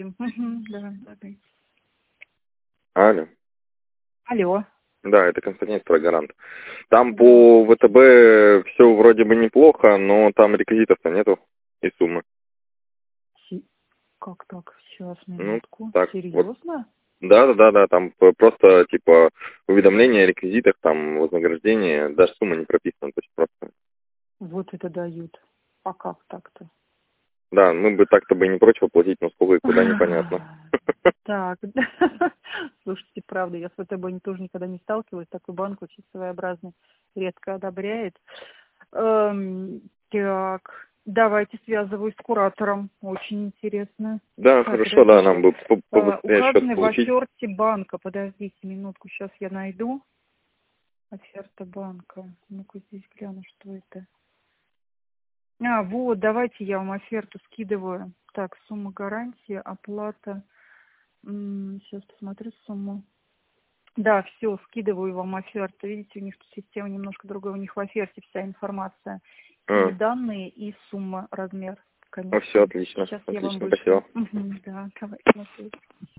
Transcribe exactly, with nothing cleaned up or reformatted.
будем. Угу, да, давайте. Алло. Алло. Да, это Константин Стройгарант. Там Да. по ВТБ все вроде бы неплохо, но там реквизитов-то нету и суммы. Си- Как так? Сейчас, Ну, минутку. так, вот. Серьезно? Да, да, да, да, там п- просто типа уведомления о реквизитах, там вознаграждение, даже сумма не прописана, то есть просто. Вот это дают. А как так-то? Да, мы бы так-то бы и не прочь оплатить, но сколько и куда непонятно. Так, слушайте, правда, я с ВТБ тоже никогда не сталкивалась, такой банк очень своеобразный, редко одобряет. Эм, так, давайте связываюсь с куратором, очень интересно. Да, Так, хорошо, да, подождите. нам бы по- Э, побыстрее счет указаны в получить. оферте банка, подождите минутку, сейчас я найду. Оферта банка, ну-ка здесь гляну, что это. А, вот, давайте я вам оферту скидываю. Так, сумма гарантии, оплата. М, Сейчас посмотрю сумму. Да, все, скидываю вам оферту. Видите, у них тут система немножко другая. У них в оферте вся информация. И А, данные, и сумма, размер ну все, комиссии. отлично, Сейчас я вам отлично, вышлю. спасибо. Мгм, да, давайте. на связи.